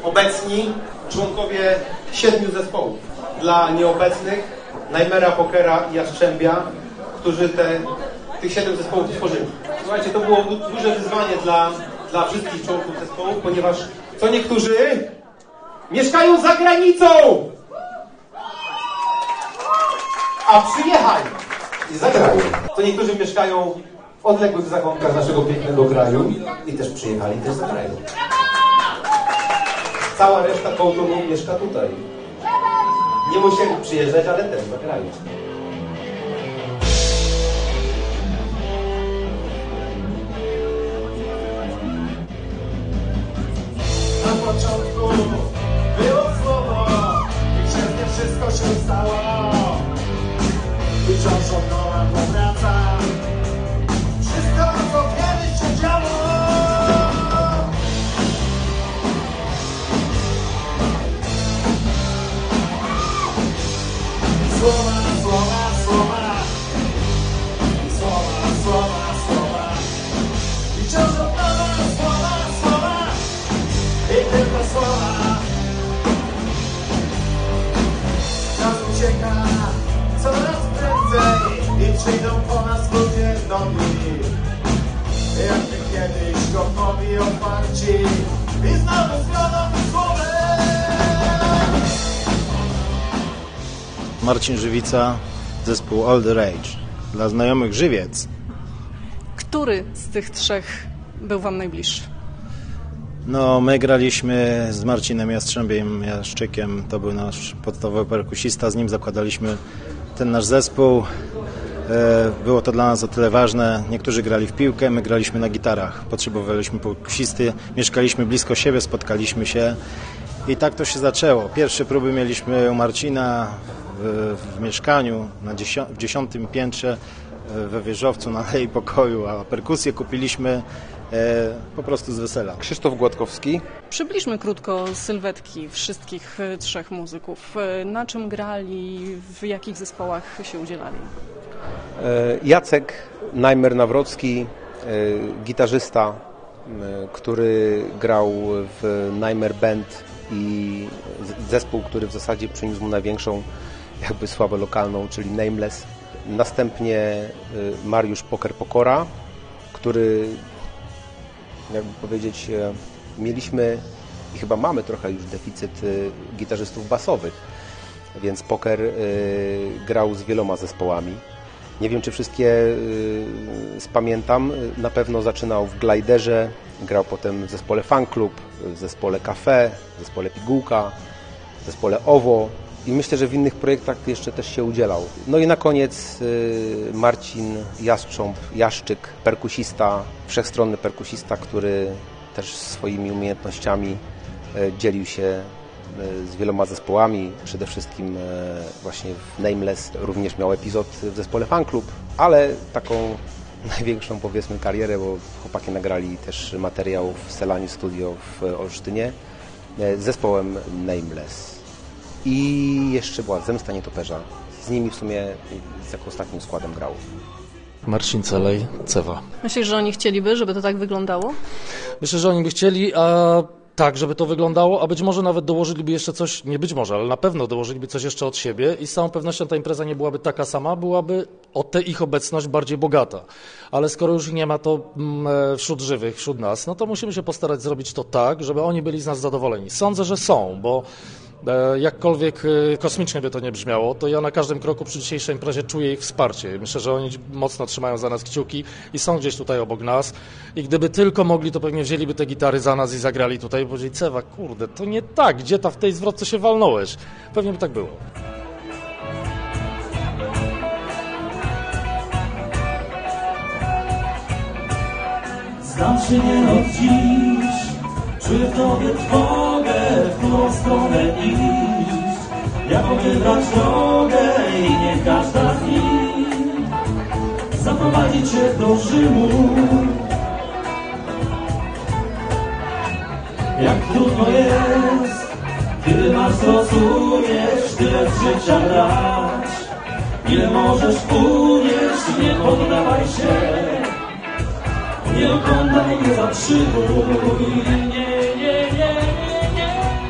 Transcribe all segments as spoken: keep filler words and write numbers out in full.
obecni członkowie siedmiu zespołów. Dla nieobecnych Nightmare'a, Pokera i Jastrzębia, którzy te, tych siedem zespołów tworzyli. Słuchajcie, to było du duże wyzwanie dla, dla wszystkich członków zespołu, ponieważ co niektórzy mieszkają za granicą, a przyjechali i zagrają. Co niektórzy mieszkają w odległych zakątkach naszego pięknego kraju i też przyjechali, też zagrają. Cała reszta Kołtunu mieszka tutaj. Nie musieli przyjeżdżać, ale też zagrają. Na początku było słowo i przez nie wszystko się stało. I wciąż od nowa powraca wszystko, co kiedyś się działo. Słowa, słowa, słowa, słowa, słowa, słowa. I wciąż od nowa słowa, słowa. I tylko słowa. Czas ucieka coraz prędzej i przyjdą po nas ludzie nowi. Jakby kiedyś gotowi, otwarci i znowu zgodą słowem. Marcin Żywica, zespół All the Rage. Dla znajomych Żywiec. Który z tych trzech był wam najbliższy? No, my graliśmy z Marcinem Jastrzębiem Jaszczykiem, to był nasz podstawowy perkusista, z nim zakładaliśmy ten nasz zespół. Było to dla nas o tyle ważne, niektórzy grali w piłkę, my graliśmy na gitarach, potrzebowaliśmy perkusisty, mieszkaliśmy blisko siebie, spotkaliśmy się i tak to się zaczęło. Pierwsze próby mieliśmy u Marcina w, w mieszkaniu na dziesią, w dziesiątym piętrze we wieżowcu na Alei Pokoju, a perkusję kupiliśmy E, po prostu z wesela. Krzysztof Gładkowski. Przybliżmy krótko sylwetki wszystkich trzech muzyków. Na czym grali, w jakich zespołach się udzielali? E, Jacek Najmer-Nawrocki, e, gitarzysta, e, który grał w Najmer Band i zespół, który w zasadzie przyniósł mu największą jakby sławę lokalną, czyli Nameless. Następnie e, Mariusz Poker Pokora, który, jakby powiedzieć, mieliśmy i chyba mamy trochę już deficyt gitarzystów basowych, więc Poker grał z wieloma zespołami. Nie wiem, czy wszystkie spamiętam. Na pewno zaczynał w Gliderze, grał potem w zespole Fan Club, w zespole Cafe, w zespole Pigułka, w zespole Owo i myślę, że w innych projektach jeszcze też się udzielał. No i na koniec Marcin Jastrząb, Jaszczyk, perkusista, wszechstronny perkusista, który też swoimi umiejętnościami dzielił się z wieloma zespołami, przede wszystkim właśnie w Nameless również miał epizod w zespole Fan Club, ale taką największą, powiedzmy, karierę, bo chłopaki nagrali też materiał w Selani Studio w Olsztynie z zespołem Nameless. I jeszcze była Zemsta Nietoperza. Z nimi w sumie jako ostatnim składem grał. Marcin Celej, Cewa. Myślisz, że oni chcieliby, żeby to tak wyglądało? Myślę, że oni by chcieli, a tak, żeby to wyglądało, a być może nawet dołożyliby jeszcze coś, nie być może, ale na pewno dołożyliby coś jeszcze od siebie i z całą pewnością ta impreza nie byłaby taka sama, byłaby o tę ich obecność bardziej bogata. Ale skoro już nie ma to wśród żywych, wśród nas, no to musimy się postarać zrobić to tak, żeby oni byli z nas zadowoleni. Sądzę, że są, bo jakkolwiek kosmicznie by to nie brzmiało, to ja na każdym kroku przy dzisiejszej imprezie czuję ich wsparcie. Myślę, że oni mocno trzymają za nas kciuki i są gdzieś tutaj obok nas. I gdyby tylko mogli, to pewnie wzięliby te gitary za nas i zagrali tutaj. Bo powiedzieli, Cewa, kurde, to nie tak, gdzie ta w tej zwrotce się walnąłeś? Pewnie by tak było. Znam się nie od dziś, czuję w tobie trwogę, w którą stronę iść. Jaką wybrać drogę i niech każda z nich zaprowadzi cię do Rzymu. Jak trudno jest, kiedy masz zrozumieć tyle z życia brać. Ile możesz unieść, nie poddawaj się. Nie oglądaj, nie zatrzymuj. Nie, nie, nie, nie, nie.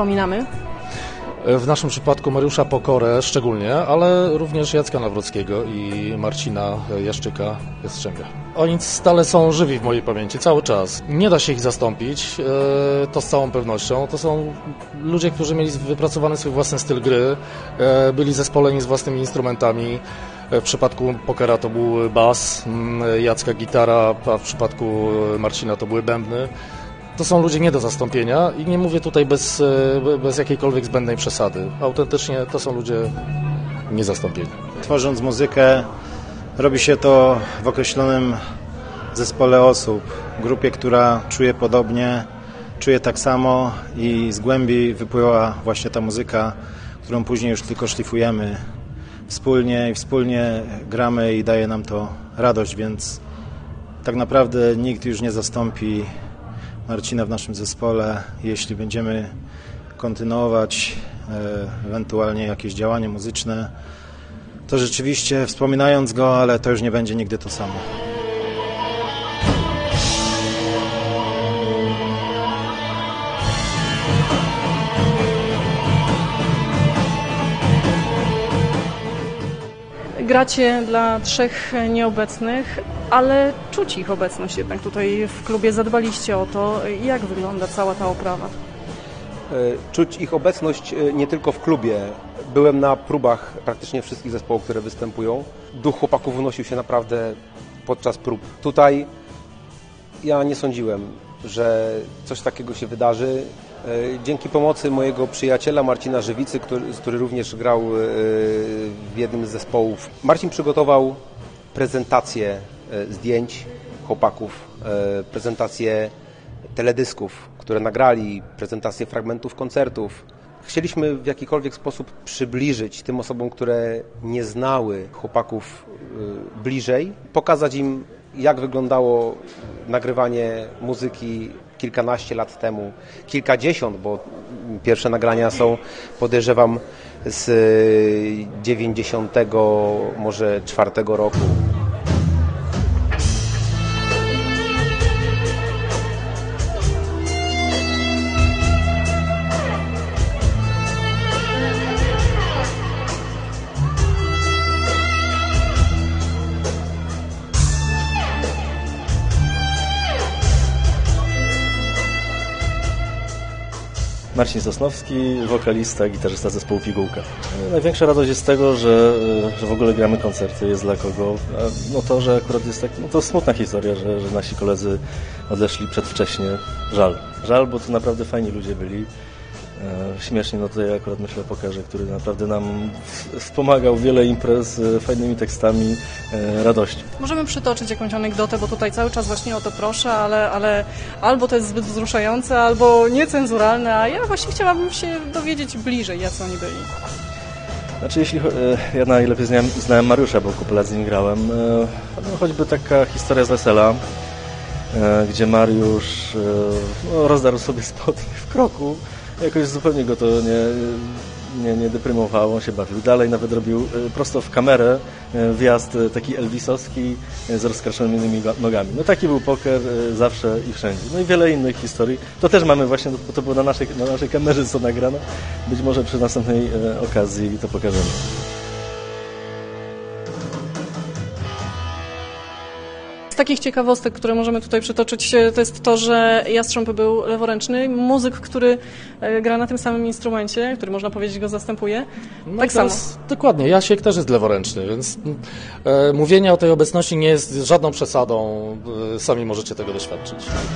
wspominamy? W naszym przypadku Mariusza Pokorę szczególnie, ale również Jacka Nawrockiego i Marcina Jaszczyka Jastrzębia. Oni stale są żywi w mojej pamięci, cały czas. Nie da się ich zastąpić, to z całą pewnością. To są ludzie, którzy mieli wypracowany swój własny styl gry, byli zespoleni z własnymi instrumentami. W przypadku Pokera to był bas, Jacka gitara, a w przypadku Marcina to były bębny. To są ludzie nie do zastąpienia i nie mówię tutaj bez, bez jakiejkolwiek zbędnej przesady. Autentycznie to są ludzie niezastąpieni. Tworząc muzykę, robi się to w określonym zespole osób, grupie, która czuje podobnie, czuje tak samo i z głębi wypływa właśnie ta muzyka, którą później już tylko szlifujemy wspólnie i wspólnie gramy i daje nam to radość, więc tak naprawdę nikt już nie zastąpi Marcina w naszym zespole. Jeśli będziemy kontynuować e, ewentualnie jakieś działanie muzyczne, to rzeczywiście wspominając go, ale to już nie będzie nigdy to samo. Gracie dla trzech nieobecnych, ale czuć ich obecność jednak tutaj w klubie. Zadbaliście o to. Jak wygląda cała ta oprawa? Czuć ich obecność nie tylko w klubie. Byłem na próbach praktycznie wszystkich zespołów, które występują. Duch chłopaków unosił się naprawdę podczas prób. Tutaj ja nie sądziłem, że coś takiego się wydarzy. Dzięki pomocy mojego przyjaciela Marcina Żywicy, który, który również grał w jednym z zespołów. Marcin przygotował prezentację zdjęć chłopaków, prezentację teledysków, które nagrali, prezentację fragmentów koncertów. Chcieliśmy w jakikolwiek sposób przybliżyć tym osobom, które nie znały chłopaków bliżej, pokazać im, jak wyglądało nagrywanie muzyki kilkanaście lat temu, kilkadziesiąt, bo pierwsze nagrania są, podejrzewam, z dziewięćdziesiątego może czwartego roku. Marcin Sosnowski, wokalista, gitarzysta zespołu Pigułka. Największa radość jest z tego, że, że w ogóle gramy koncerty, jest dla kogo. A no to, że akurat jest tak, no to smutna historia, że, że nasi koledzy odeszli przedwcześnie. Żal. Żal, bo to naprawdę fajni ludzie byli. Śmiesznie, no to ja akurat myślę o Pokerze, który naprawdę nam wspomagał wiele imprez fajnymi tekstami, radości. Możemy przytoczyć jakąś anegdotę, bo tutaj cały czas właśnie o to proszę, ale, ale albo to jest zbyt wzruszające, albo niecenzuralne, a ja właśnie chciałabym się dowiedzieć bliżej, jacy oni byli. Znaczy, jeśli ja najlepiej znałem, znałem Mariusza, bo kupę lat z nim grałem, no, choćby taka historia z wesela, gdzie Mariusz no, rozdarł sobie spodnie w kroku. Jakoś zupełnie go to nie, nie, nie deprymowało, on się bawił. Dalej nawet robił prosto w kamerę wjazd taki elwisowski z rozkraszonymi nogami. No taki był Poker zawsze i wszędzie. No i wiele innych historii. To też mamy właśnie, bo to było na naszej, na naszej kamerze co nagrane. Być może przy następnej okazji to pokażemy. Z takich ciekawostek, które możemy tutaj przytoczyć, to jest to, że Jastrząb był leworęczny, muzyk, który gra na tym samym instrumencie, który można powiedzieć go zastępuje. No tak samo. Dokładnie, Jasiek też jest leworęczny, więc e, mówienie o tej obecności nie jest żadną przesadą, e, sami możecie tego doświadczyć.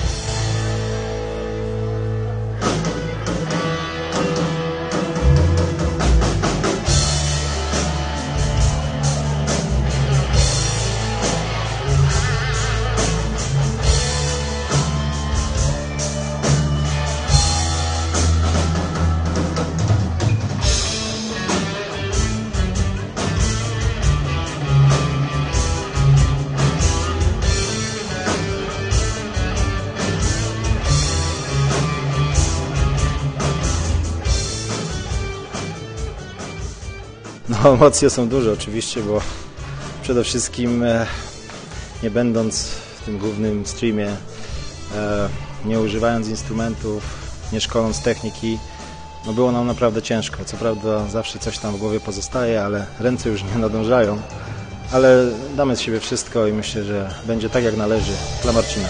No, emocje są duże oczywiście, bo przede wszystkim e, nie będąc w tym głównym streamie, e, nie używając instrumentów, nie szkoląc techniki, no było nam naprawdę ciężko. Co prawda zawsze coś tam w głowie pozostaje, ale ręce już nie nadążają. Ale damy z siebie wszystko i myślę, że będzie tak jak należy dla Marcina.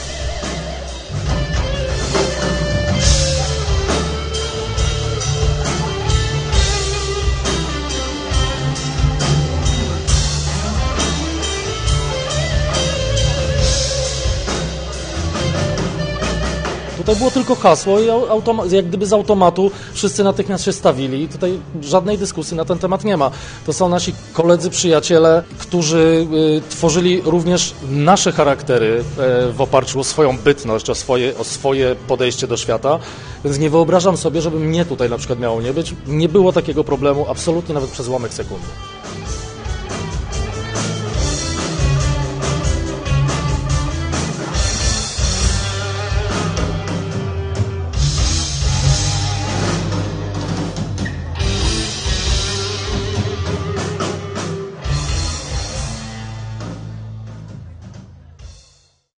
Tutaj było tylko hasło i automa- jak gdyby z automatu wszyscy natychmiast się stawili. Tutaj żadnej dyskusji na ten temat nie ma. To są nasi koledzy, przyjaciele, którzy y, tworzyli również nasze charaktery y, w oparciu o swoją bytność, o swoje, o swoje podejście do świata. Więc nie wyobrażam sobie, żeby mnie tutaj na przykład miało nie być. Nie było takiego problemu absolutnie nawet przez ułamek sekundy.